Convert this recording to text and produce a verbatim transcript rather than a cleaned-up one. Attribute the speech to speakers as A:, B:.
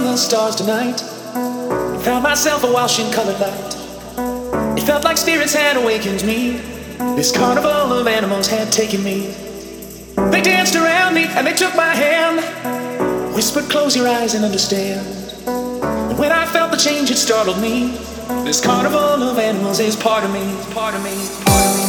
A: the stars tonight. Found myself a washing colored light. It felt like spirits had awakened me. This carnival of animals had taken me. They danced around me and they took my hand, whispered, close your eyes and understand. And when I felt the change, it startled me. This carnival of animals is part of me, part of me, part of me.